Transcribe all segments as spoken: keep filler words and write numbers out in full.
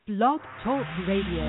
Blog Talk Radio.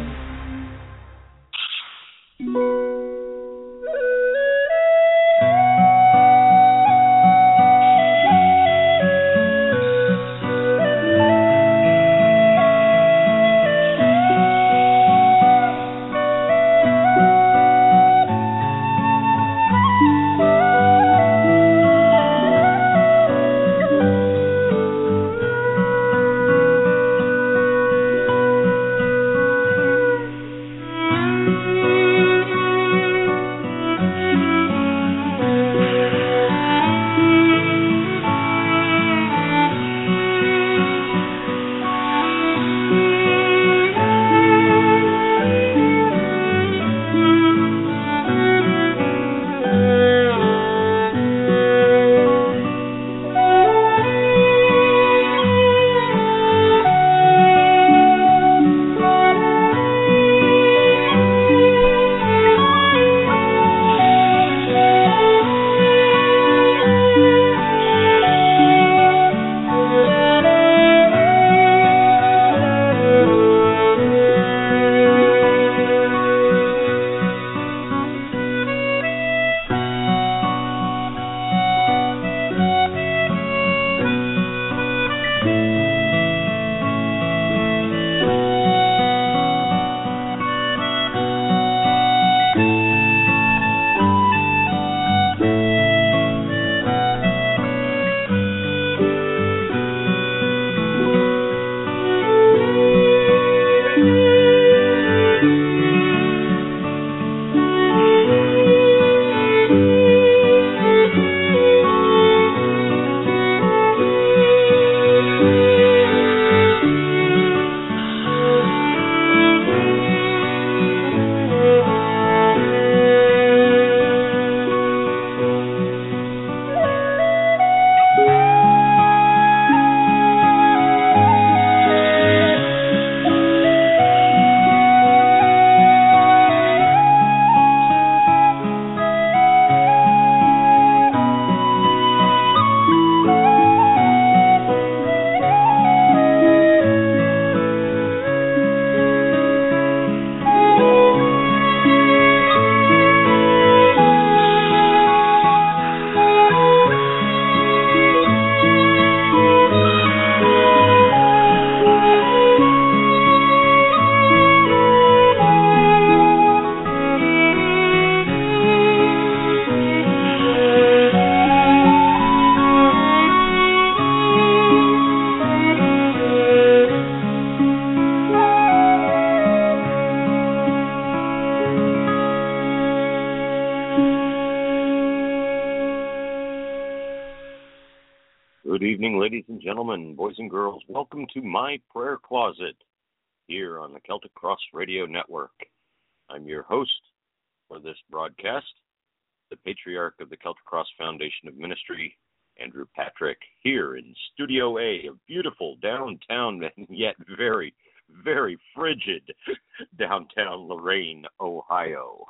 Gentlemen, boys and girls, welcome to my prayer closet here on the Celtic Cross Radio Network. I'm your host for this broadcast, the Patriarch of the Celtic Cross Foundation of Ministry, Andrew Patrick, here in Studio A, a beautiful downtown and yet very, very frigid downtown Lorain, Ohio.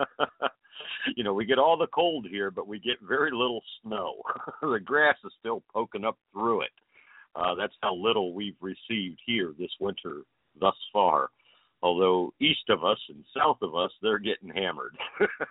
You know, we get all the cold here, but we get very little snow. The grass is still poking up through it. Uh, that's how little we've received here this winter thus far. Although east of us and south of us, they're getting hammered.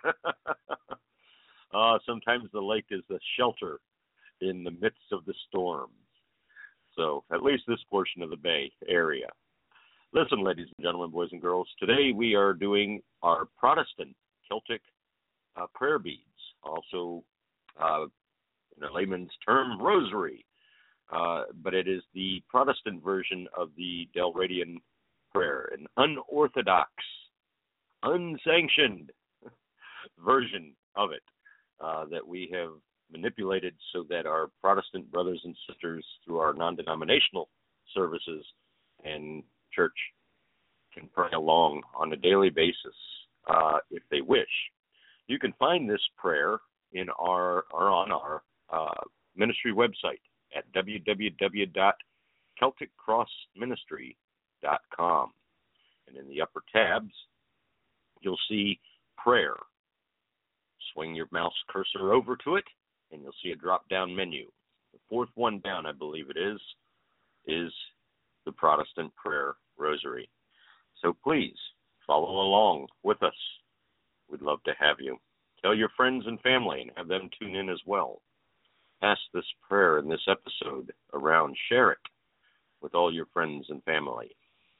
uh, sometimes the lake is a shelter in the midst of the storms. So at least this portion of the Bay area. Listen, ladies and gentlemen, boys and girls, today we are doing our Protestant Celtic Uh, prayer beads, also uh, in a layman's term, rosary. Uh, but it is the Protestant version of the Dalradian prayer, an unorthodox, unsanctioned version of it uh, that we have manipulated so that our Protestant brothers and sisters through our non-denominational services and church can pray along on a daily basis uh, if they wish. You can find this prayer in our or on our uh, ministry website at w w w dot celtic cross ministry dot com. And in the upper tabs, you'll see prayer. Swing your mouse cursor over to it, and you'll see a drop-down menu. The fourth one down, I believe it is, is the Protestant Prayer Rosary. So please follow along with us. We'd love to have you. Tell your friends and family and have them tune in as well. Pass this prayer and this episode around. Share it with all your friends and family.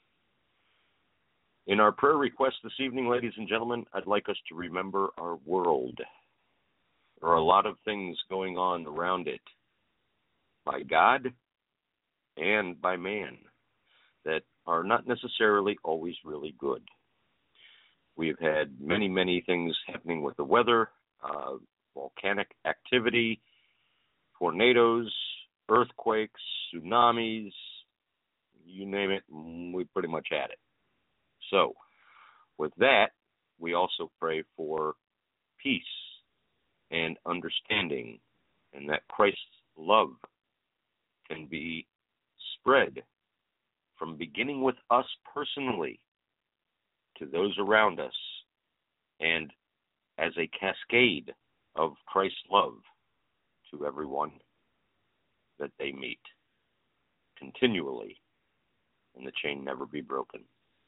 In our prayer request this evening, ladies and gentlemen, I'd like us to remember our world. There are a lot of things going on around it by God and by man that are not necessarily always really good. We've had many, many things happening with the weather, uh, volcanic activity, tornadoes, earthquakes, tsunamis, you name it, we pretty much had it. So, with that, we also pray for peace and understanding, and that Christ's love can be spread from beginning with us personally to those around us, and as a cascade of Christ's love to everyone that they meet continually, and the chain never be broken.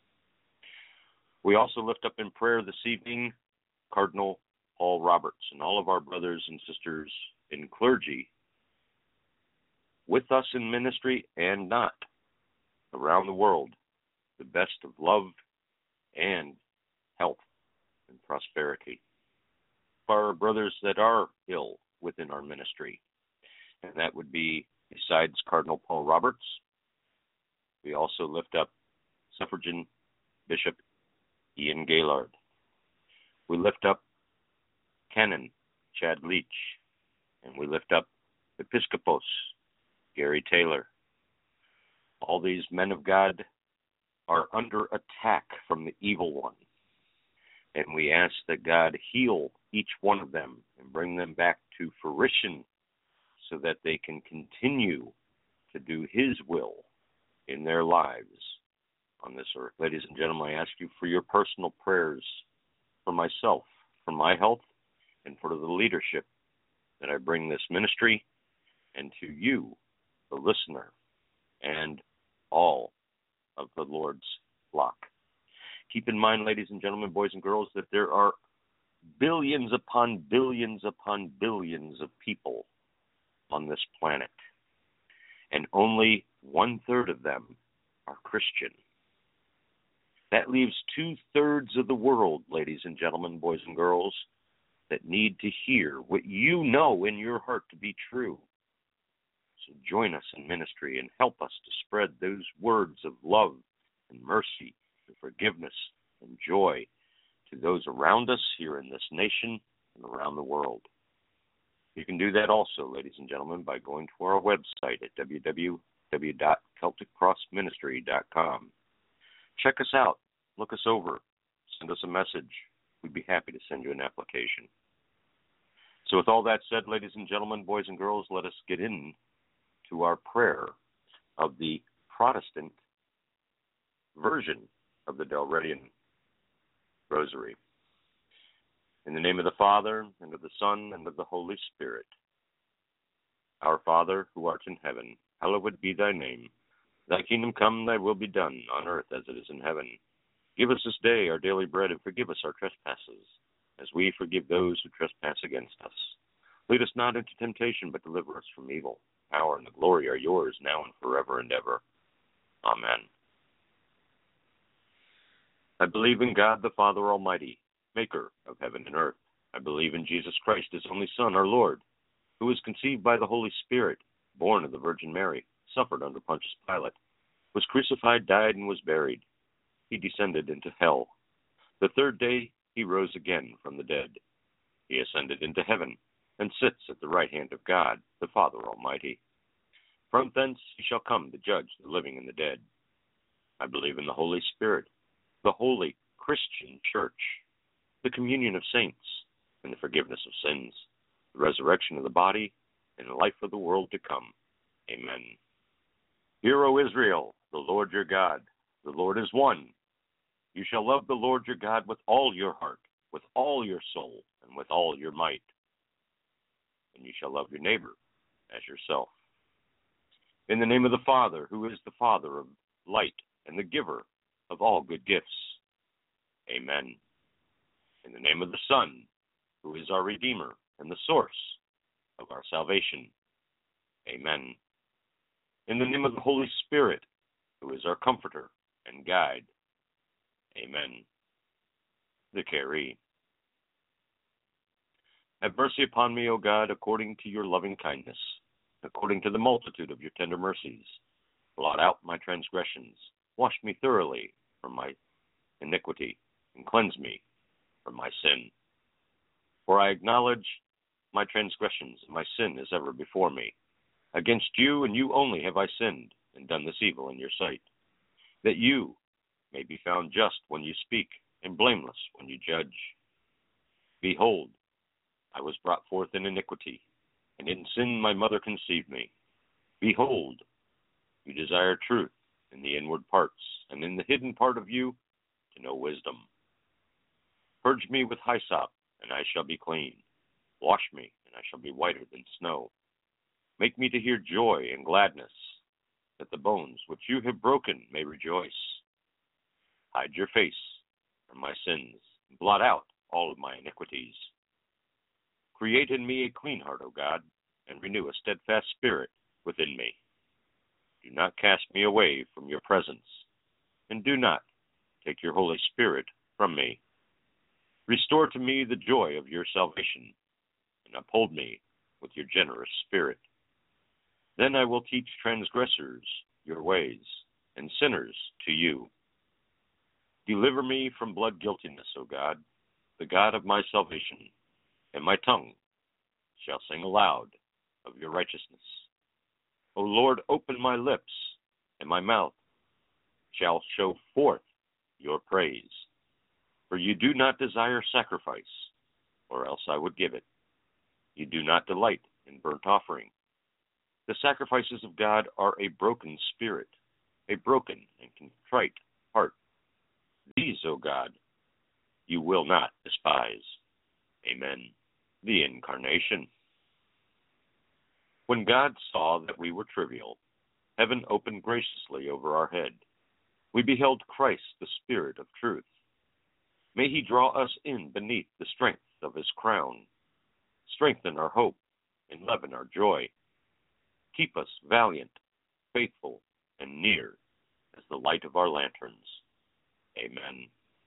We also lift up in prayer this evening Cardinal Paul Roberts and all of our brothers and sisters in clergy, with us in ministry and not, around the world, the best of love and health and prosperity. For our brothers that are ill within our ministry, and that would be, besides Cardinal Paul Roberts, we also lift up Suffragan Bishop Ian Gaylord. We lift up Canon Chad Leach, and we lift up Episcopos Gary Taylor. All these men of God are under attack from the evil one, and we ask that God heal each one of them and bring them back to fruition so that they can continue to do His will in their lives on this earth. Ladies and gentlemen, I ask you for your personal prayers for myself, for my health, and for the leadership that I bring this ministry, and to you, the listener, and all of the Lord's flock. Keep in mind, ladies and gentlemen, boys and girls, that there are billions upon billions upon billions of people on this planet, and only one-third of them are Christian. That leaves two-thirds of the world, ladies and gentlemen, boys and girls, that need to hear what you know in your heart to be true. So join us in ministry and help us to spread those words of love and mercy and forgiveness and joy to those around us here in this nation and around the world. You can do that also, ladies and gentlemen, by going to our website at w w w dot celtic cross ministry dot com. Check us out, look us over, send us a message. We'd be happy to send you an application. So with all that said, ladies and gentlemen, boys and girls, let us get in to our prayer of the Protestant version of the Dalredian Rosary. In the name of the Father, and of the Son, and of the Holy Spirit. Our Father, who art in heaven, hallowed be thy name. Thy kingdom come, thy will be done, on earth as it is in heaven. Give us this day our daily bread, and forgive us our trespasses, as we forgive those who trespass against us. Lead us not into temptation, but deliver us from evil. Power and the glory are yours, now and forever and ever. Amen. I believe in God the Father Almighty, maker of heaven and earth. I believe in Jesus Christ, His only Son, our Lord, who was conceived by the Holy Spirit, born of the Virgin Mary, suffered under Pontius Pilate, was crucified, died, and was buried. He descended into hell. The third day He rose again from the dead. He ascended into heaven, and sits at the right hand of God, the Father Almighty. From thence He shall come to judge the living and the dead. I believe in the Holy Spirit, the holy Christian Church, the communion of saints, and the forgiveness of sins, the resurrection of the body, and the life of the world to come. Amen. Hear, O Israel, the Lord your God, the Lord is one. You shall love the Lord your God with all your heart, with all your soul, and with all your might. And you shall love your neighbor as yourself. In the name of the Father, who is the Father of light, and the giver of all good gifts. Amen. In the name of the Son, who is our Redeemer and the source of our salvation. Amen. In the name of the Holy Spirit, who is our Comforter and Guide. Amen. The Kyrie. Have mercy upon me, O God, according to your loving kindness, according to the multitude of your tender mercies. Blot out my transgressions. Wash me thoroughly from my iniquity, and cleanse me from my sin. For I acknowledge my transgressions, and my sin is ever before me. Against you and you only have I sinned, and done this evil in your sight, that you may be found just when you speak, and blameless when you judge. Behold, I was brought forth in iniquity, and in sin my mother conceived me. Behold, you desire truth in the inward parts, and in the hidden part of you to know wisdom. Purge me with hyssop, and I shall be clean. Wash me, and I shall be whiter than snow. Make me to hear joy and gladness, that the bones which you have broken may rejoice. Hide your face from my sins, and blot out all of my iniquities. Create in me a clean heart, O God, and renew a steadfast spirit within me. Do not cast me away from your presence, and do not take your Holy Spirit from me. Restore to me the joy of your salvation, and uphold me with your generous spirit. Then I will teach transgressors your ways, and sinners to you. Deliver me from blood guiltiness, O God, the God of my salvation, and my tongue shall sing aloud of your righteousness. O Lord, open my lips, and my mouth shall show forth your praise. For you do not desire sacrifice, or else I would give it. You do not delight in burnt offering. The sacrifices of God are a broken spirit, a broken and contrite heart. These, O God, you will not despise. Amen. The Incarnation. When God saw that we were trivial, heaven opened graciously over our head. We beheld Christ, the Spirit of truth. May he draw us in beneath the strength of his crown, strengthen our hope, and leaven our joy. Keep us valiant, faithful, and near as the light of our lanterns. Amen.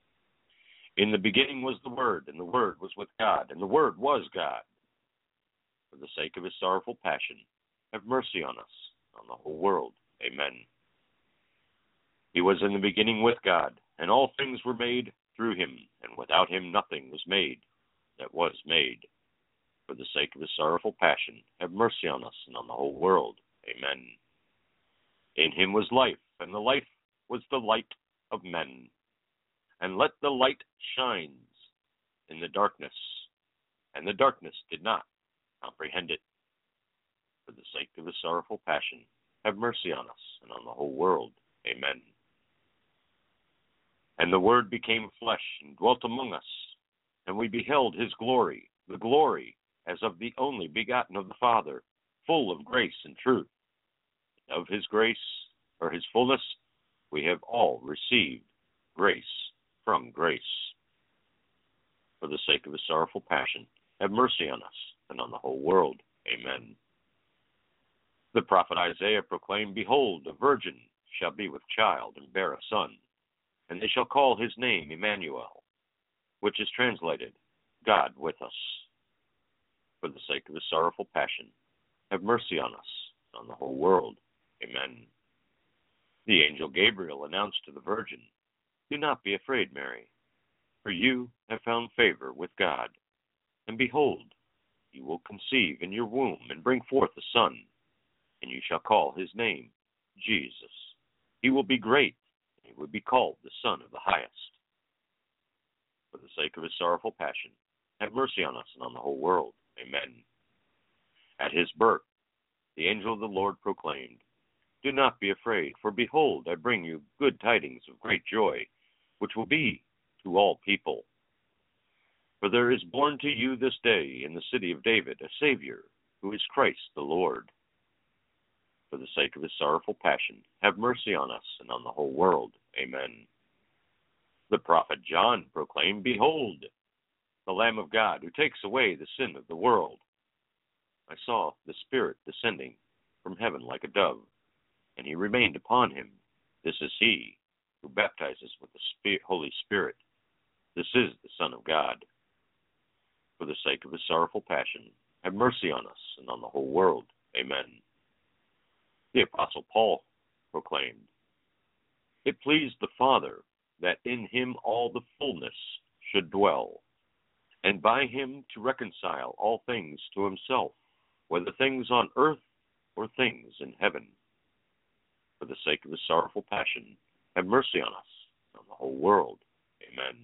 In the beginning was the Word, and the Word was with God, and the Word was God. For the sake of his sorrowful passion, have mercy on us, on the whole world. Amen. He was in the beginning with God, and all things were made through him, and without him nothing was made that was made. For the sake of his sorrowful passion, have mercy on us and on the whole world. Amen. In him was life, and the life was the light of men. And let the light shines in the darkness, and the darkness did not comprehend it. For the sake of his sorrowful passion, have mercy on us and on the whole world. Amen. And the Word became flesh and dwelt among us, and we beheld his glory, the glory as of the only begotten of the Father, full of grace and truth. Of his grace, or his fullness, we have all received grace from grace. For the sake of his sorrowful passion, have mercy on us and on the whole world. Amen. The prophet Isaiah proclaimed, Behold, a virgin shall be with child and bear a son, and they shall call his name Emmanuel, which is translated, God with us. For the sake of his sorrowful passion, have mercy on us and on the whole world. Amen. The angel Gabriel announced to the virgin, Do not be afraid, Mary, for you have found favor with God. And behold, you will conceive in your womb and bring forth a son, and you shall call his name Jesus. He will be great, and he will be called the Son of the Highest. For the sake of his sorrowful passion, have mercy on us and on the whole world. Amen. At his birth, the angel of the Lord proclaimed, Do not be afraid, for behold, I bring you good tidings of great joy, which will be to all people. For there is born to you this day in the city of David a Savior, who is Christ the Lord. for the sake of his sorrowful passion, have mercy on us and on the whole world. Amen. The prophet John proclaimed, Behold, the Lamb of God, who takes away the sin of the world. I saw the Spirit descending from heaven like a dove, and he remained upon him. This is he who baptizes with the Spirit, Holy Spirit. This is the Son of God. For the sake of his sorrowful passion, have mercy on us and on the whole world. Amen. The Apostle Paul proclaimed, It pleased the Father that in him all the fullness should dwell, and by him to reconcile all things to himself, whether things on earth or things in heaven. For the sake of his sorrowful passion, have mercy on us and on the whole world. Amen.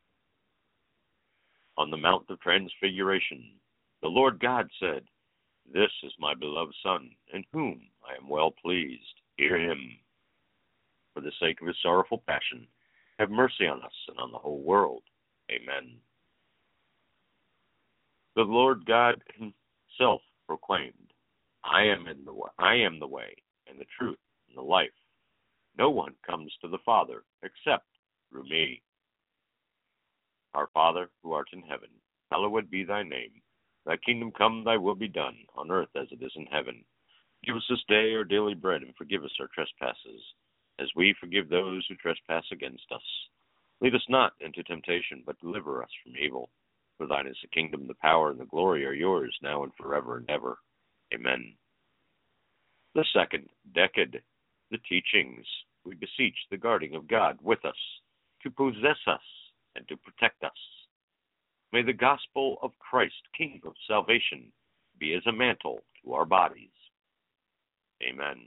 On the Mount of Transfiguration, the Lord God said, This is my beloved Son, in whom I am well pleased. Hear him. For the sake of his sorrowful passion, have mercy on us and on the whole world. Amen. The Lord God himself proclaimed, I am in the way, I am the way and the truth and the life. No one comes to the Father except through me. Our Father, who art in heaven, hallowed be thy name. Thy kingdom come, thy will be done, on earth as it is in heaven. Give us this day our daily bread, and forgive us our trespasses, as we forgive those who trespass against us. Lead us not into temptation, but deliver us from evil. For thine is the kingdom, the power, and the glory are yours, now and forever and ever. Amen. The second decade, the teachings. We beseech the guarding of God with us, to possess us and to protect us. May the gospel of Christ, King of salvation, be as a mantle to our bodies. Amen.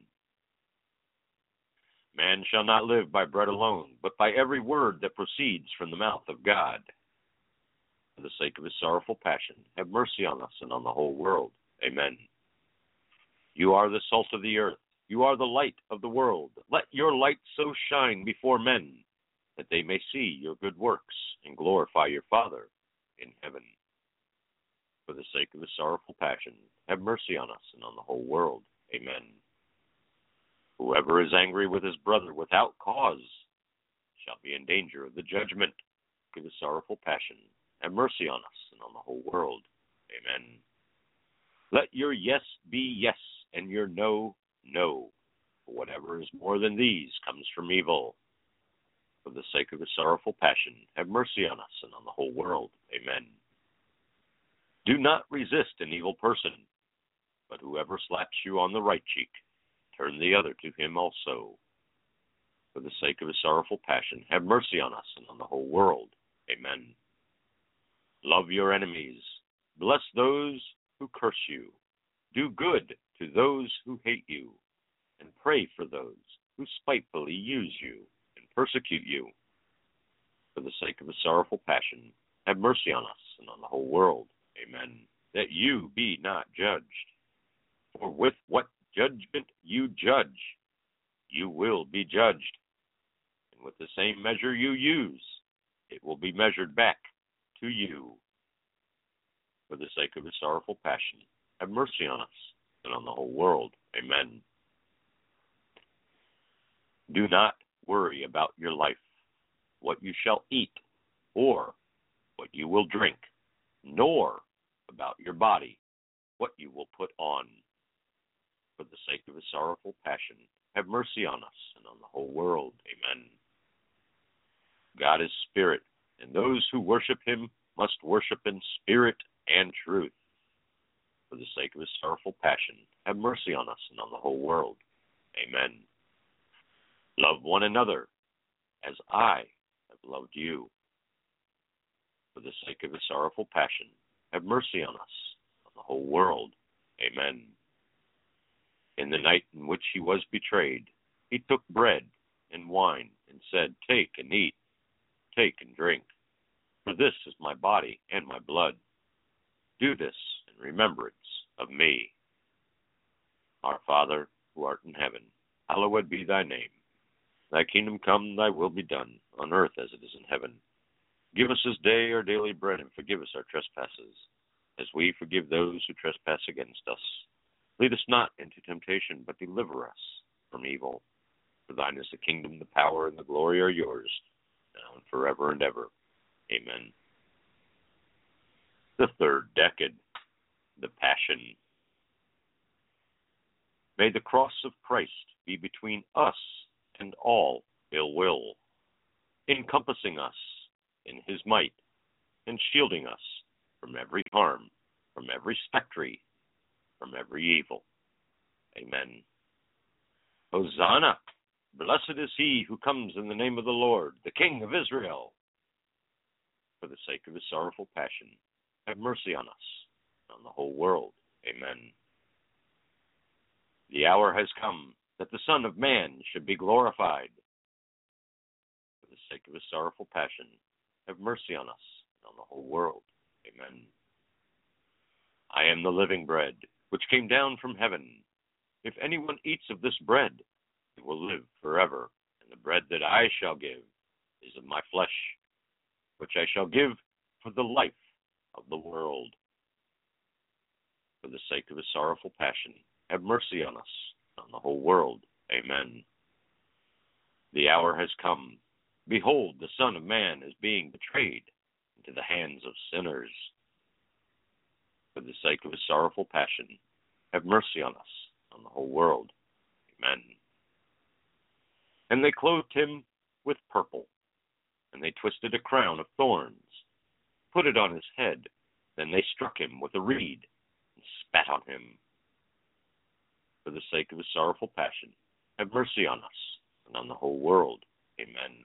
Man shall not live by bread alone, but by every word that proceeds from the mouth of God. For the sake of his sorrowful passion, have mercy on us and on the whole world. Amen. You are the salt of the earth. You are the light of the world. Let your light so shine before men, that they may see your good works and glorify your Father in heaven. For the sake of his sorrowful passion, have mercy on us and on the whole world. Amen. Whoever is angry with his brother without cause shall be in danger of the judgment. For his sorrowful passion, have mercy on us and on the whole world. Amen. Let your yes be yes, and your no, no. For whatever is more than these comes from evil. For the sake of his sorrowful passion, have mercy on us and on the whole world. Amen. Do not resist an evil person, but whoever slaps you on the right cheek, turn the other to him also. For the sake of his sorrowful passion, have mercy on us and on the whole world. Amen. Love your enemies. Bless those who curse you. Do good to those who hate you, and pray for those who spitefully use you and persecute you. For the sake of his sorrowful passion, have mercy on us and on the whole world. Amen. That you be not judged. For with what judgment you judge, you will be judged. And with the same measure you use, it will be measured back to you. For the sake of his sorrowful passion, have mercy on us and on the whole world. Amen. Do not worry about your life, what you shall eat, or what you will drink, nor about your body, what you will put on. For the sake of his sorrowful passion, have mercy on us and on the whole world. Amen. God is spirit, and those who worship him must worship in spirit and truth. For the sake of his sorrowful passion, have mercy on us and on the whole world. Amen. Love one another as I have loved you. For the sake of his sorrowful passion, have mercy on us, on the whole world. Amen. In the night in which he was betrayed, he took bread and wine and said, Take and eat, take and drink, for this is my body and my blood. Do this in remembrance of me. Our Father, who art in heaven, hallowed be thy name. Thy kingdom come, thy will be done, on earth as it is in heaven. Give us this day our daily bread, and forgive us our trespasses, as we forgive those who trespass against us. Lead us not into temptation, but deliver us from evil. For thine is the kingdom, the power, and the glory are yours, now and forever and ever. Amen. The third decade, the Passion. May the cross of Christ be between us and all ill will, encompassing us in his might, and shielding us from every harm, from every spectre, from every evil. Amen. Hosanna! Blessed is he who comes in the name of the Lord, the King of Israel. For the sake of his sorrowful passion, have mercy on us and on the whole world. Amen. The hour has come that the Son of Man should be glorified. For the sake of his sorrowful passion, have mercy on us and on the whole world. Amen. I am the living bread, which came down from heaven. If anyone eats of this bread, he will live forever. And the bread that I shall give is of my flesh, which I shall give for the life of the world. For the sake of his sorrowful passion, have mercy on us, on the whole world. Amen. The hour has come. Behold, the Son of Man is being betrayed into the hands of sinners. For the sake of his sorrowful passion, have mercy on us, on the whole world. Amen. And they clothed him with purple, and they twisted a crown of thorns, put it on his head. Then they struck him with a reed and spat on him. For the sake of his sorrowful passion, have mercy on us and on the whole world. Amen.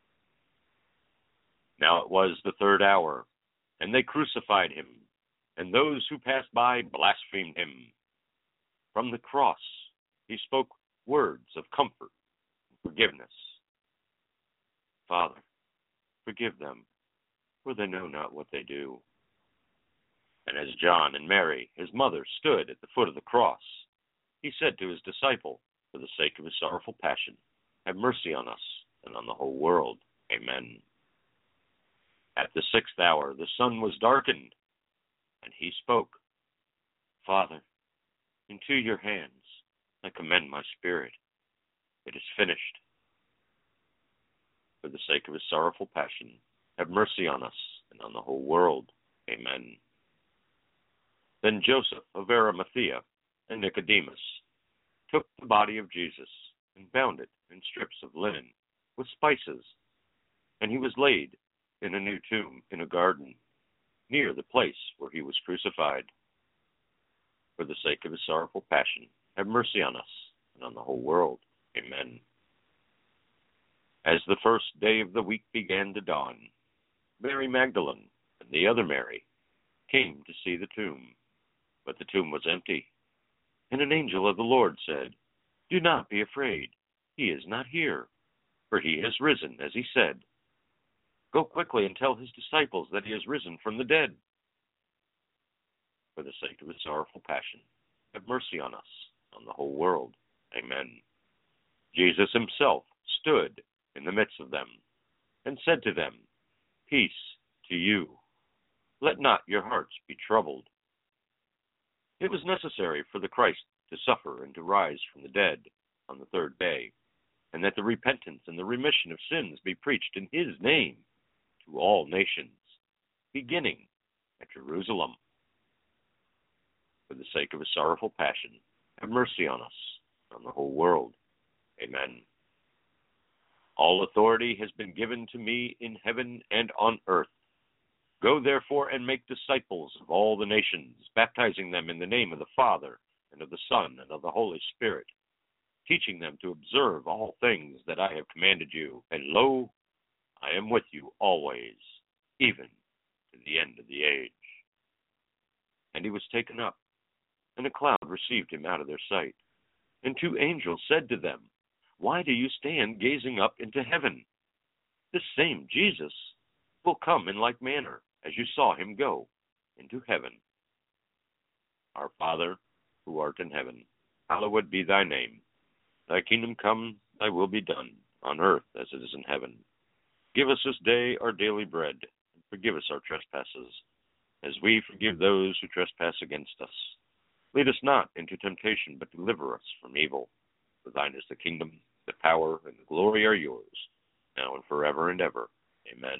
Now it was the third hour, and they crucified him, and those who passed by blasphemed him. From the cross he spoke words of comfort and forgiveness. Father, forgive them, for they know not what they do. And as John and Mary, his mother, stood at the foot of the cross, he said to his disciple, for the sake of his sorrowful passion, have mercy on us and on the whole world. Amen. At the sixth hour the sun was darkened, and he spoke, Father, into your hands I commend my spirit. It is finished. For the sake of his sorrowful passion, have mercy on us and on the whole world. Amen. Then Joseph of Arimathea and Nicodemus took the body of Jesus and bound it in strips of linen with spices, and he was laid in a new tomb in a garden near the place where he was crucified. For the sake of his sorrowful passion, have mercy on us and on the whole world. Amen. As the first day of the week began to dawn, Mary Magdalene and the other Mary came to see the tomb, but the tomb was empty. And an angel of the Lord said, Do not be afraid. He is not here, for he has risen, as he said. Go quickly and tell his disciples that he has risen from the dead. For the sake of his sorrowful passion, have mercy on us, on the whole world. Amen. Jesus himself stood in the midst of them and said to them, Peace to you. Let not your hearts be troubled. It was necessary for the Christ to suffer and to rise from the dead on the third day, and that the repentance and the remission of sins be preached in his name to all nations, beginning at Jerusalem. For the sake of his sorrowful passion, have mercy on us, on the whole world. Amen. All authority has been given to me in heaven and on earth. Go therefore and make disciples of all the nations, baptizing them in the name of the Father, and of the Son, and of the Holy Spirit, teaching them to observe all things that I have commanded you. And lo, I am with you always, even to the end of the age. And he was taken up, and a cloud received him out of their sight. And two angels said to them, Why do you stand gazing up into heaven? This same Jesus will come in like manner as you saw him go into heaven. Our Father, who art in heaven, hallowed be thy name. Thy kingdom come, thy will be done, on earth as it is in heaven. Give us this day our daily bread, and forgive us our trespasses, as we forgive those who trespass against us. Lead us not into temptation, but deliver us from evil. For thine is the kingdom, the power, and the glory are yours, now and forever and ever. Amen.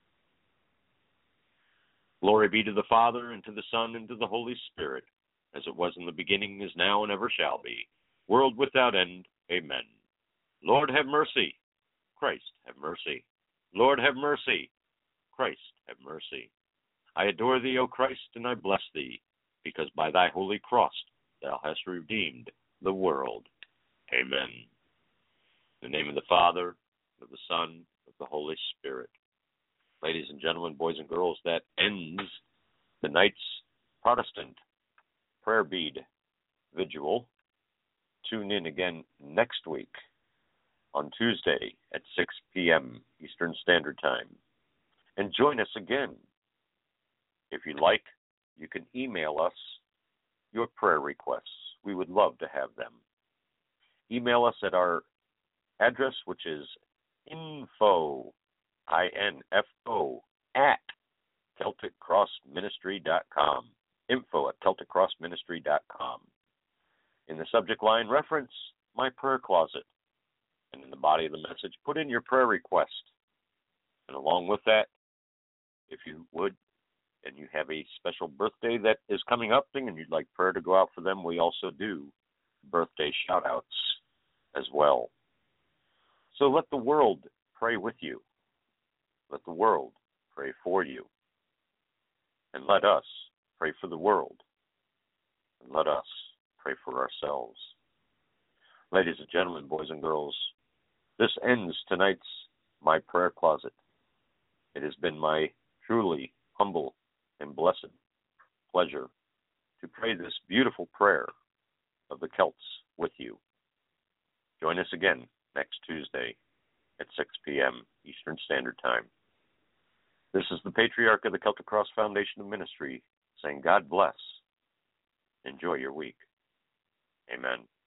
Glory be to the Father, and to the Son, and to the Holy Spirit, as it was in the beginning, is now, and ever shall be, world without end. Amen. Lord, have mercy. Christ, have mercy. Lord, have mercy. Christ, have mercy. I adore thee, O Christ, and I bless thee, because by thy holy cross thou hast redeemed the world. Amen. In the name of the Father, of the Son, of the Holy Spirit. Ladies and gentlemen, boys and girls, that ends the night's Protestant prayer bead vigil. Tune in again next week on Tuesday at six p.m. Eastern Standard Time. And join us again. If you like, you can email us your prayer requests. We would love to have them. Email us at our address, which is info, I N F O, at Celtic Cross Ministry dot com. Info at Celtic Cross Ministry dot com. In the subject line, reference My Prayer Closet. And in the body of the message, put in your prayer request. And along with that, if you would, and you have a special birthday that is coming up and you'd like prayer to go out for them, we also do birthday shout-outs as well. So let the world pray with you. Let the world pray for you. And let us pray for the world. And let us pray for ourselves. Ladies and gentlemen, boys and girls, this ends tonight's My Prayer Closet. It has been my truly humble and blessed pleasure to pray this beautiful prayer of the Celts with you. Join us again next Tuesday at six p.m. Eastern Standard Time. This is the Patriarch of the Celtic Cross Foundation of Ministry saying God bless. Enjoy your week. Amen.